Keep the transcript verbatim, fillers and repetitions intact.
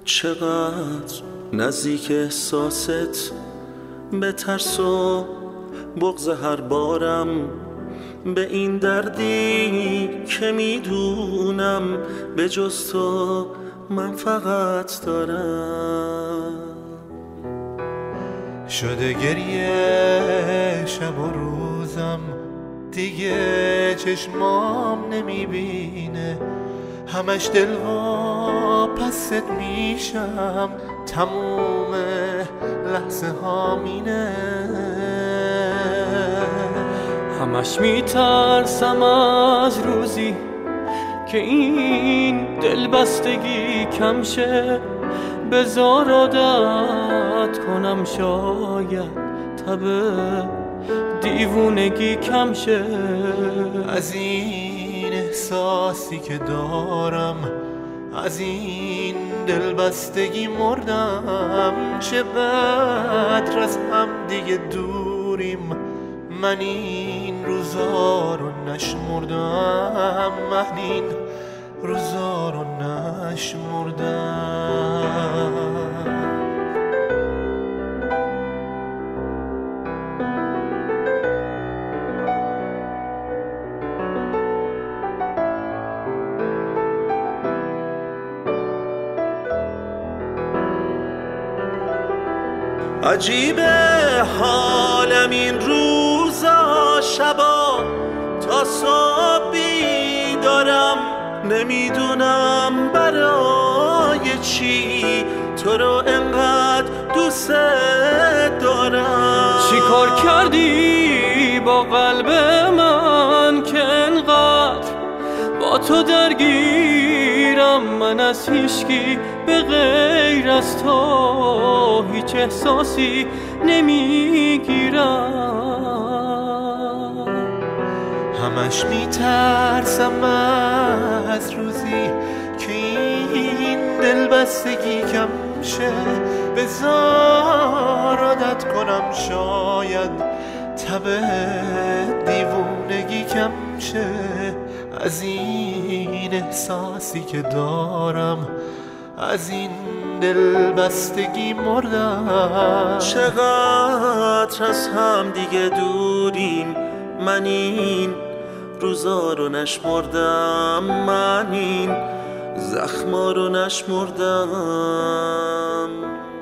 چقدر نزدیک احساست، به ترس و بغض هر بارم، به این دردی که میدونم به جز تو من فقط دارم. شده گریه شب و روزم، دیگه چشمام نمیبینه، همش دل واپست میشم، تموم لحظه ها مینه. همش میترسم از روزی که این دل بستگی کم شه، بذار عادت کنم شاید تب دیوونگی کم شه. از این احساسی که دارم، از این دل بستگی مردم، چقدر از هم دیگه دوریم، من این روزا رو نشمردم، من این روزا رو نشمردم. عجیبه حالم این روزا، شبا تا صبح بیدارم، نمیدونم برای چی تو رو انقدر دوست دارم. چی کار کردی با قلب من که انقدر با تو درگیرم؟ من از هیچکی به غیر از تو هیچ احساسی نمیگیرم. همش میترسم از روزی که این دل بستگی کم شه، بذار عادت کنم شاید تب دیوونگی کم شه. از این احساسی که دارم، از این دل بستگی مردم. چقدر از هم دیگه دوریم، من این روزا رو نشمردم، من این زخما رو نشمردم.